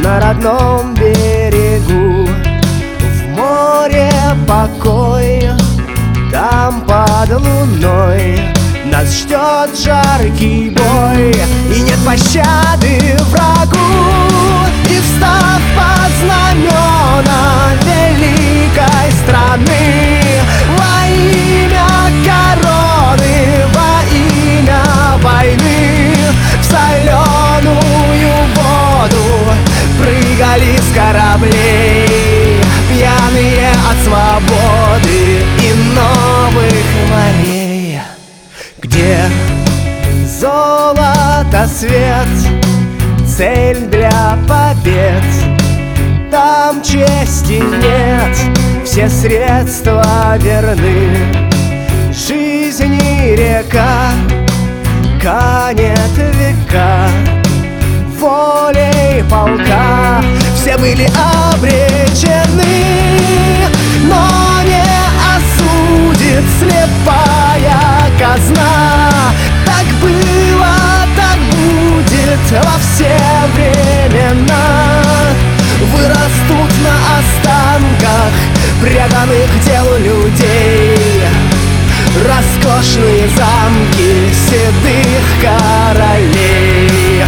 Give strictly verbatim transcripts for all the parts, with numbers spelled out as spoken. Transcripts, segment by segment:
на родном берегу. В море покой, там под луной нас ждет жаркий бой, и нет пощады врагу. И встав под знамена великой страны, во имя короны, во имя войны, в соленую воду прыгали с кораблей, пьяные от свободы и новых морей. Где золото свет, цель для побед, там чести нет, все средства верны. Жизни река канет века, волей полка все были обречены. Но не осудит слепая казна, так было, так будет во все времена. Вырастут на останках преданных делу людей роскошные замки седых королей.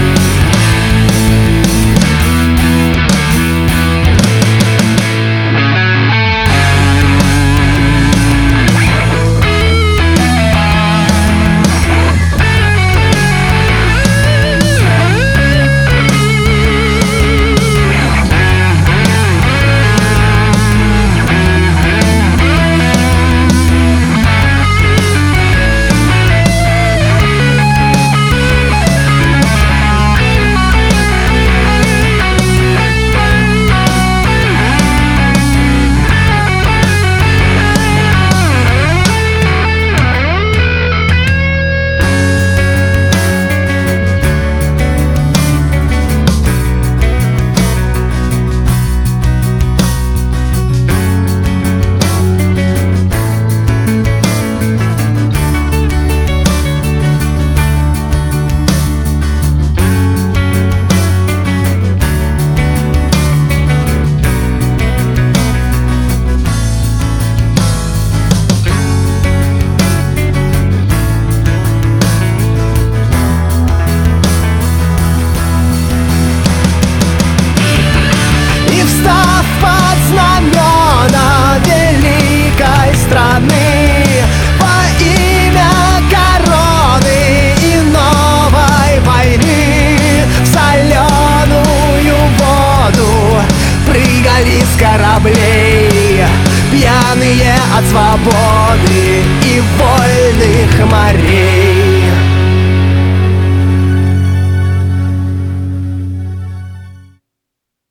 С кораблей, пьяные от свободы и вольных морей.